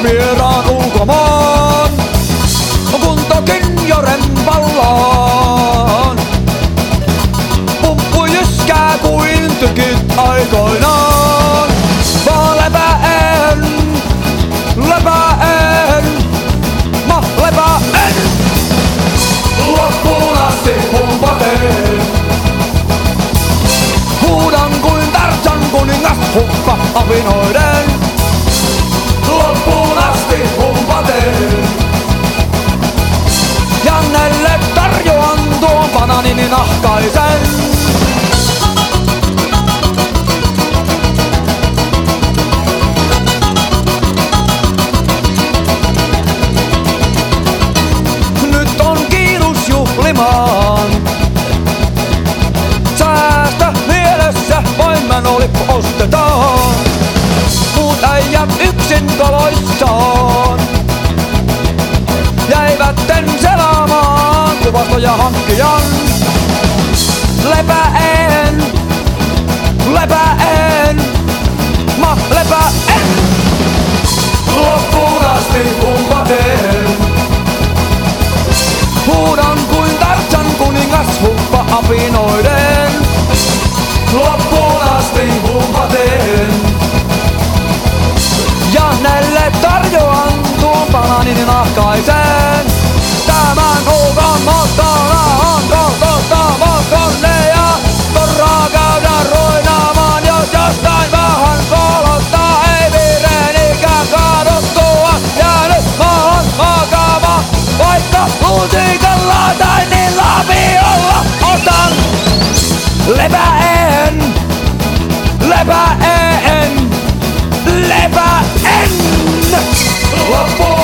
vieraan ulkomaan. Kuntokin jo rempallaan. Pumppu jyskää kuin tykit aikoinaan. Vaan lepäen, mä lepäen. Loppuun asti pumpaten. Huudan kuin Tarzan kuningas hukka apinoiden. Loppuun asti pumpaten. Jannelle tarjoan tuon bananini nahkaisen. Nyt on kiirus juhlimaan. Säästä mielessä voimanolippu ostetaan. Muut äijät yksin taloissaan jäivätten selaamaan kuvastoja hankkijan. Lepäen, mä lepäen. Loppuun asti pumpaten. Huudan kuin Tarzan kuningas hukka apinoiden. Loppuun asti pumpaten. Jannelle tarjoan tuon bananini nahkaisen. Tämän kuukan mottona on konne ja torraa käydä ruinaamaan. Jos jostain vähän kolottaa, ei vireenikään kaaduttua. Jäänyt maahan makaamaan, vaikka luusikalla tai niin lapiolla otan. Lepäen. Loppuun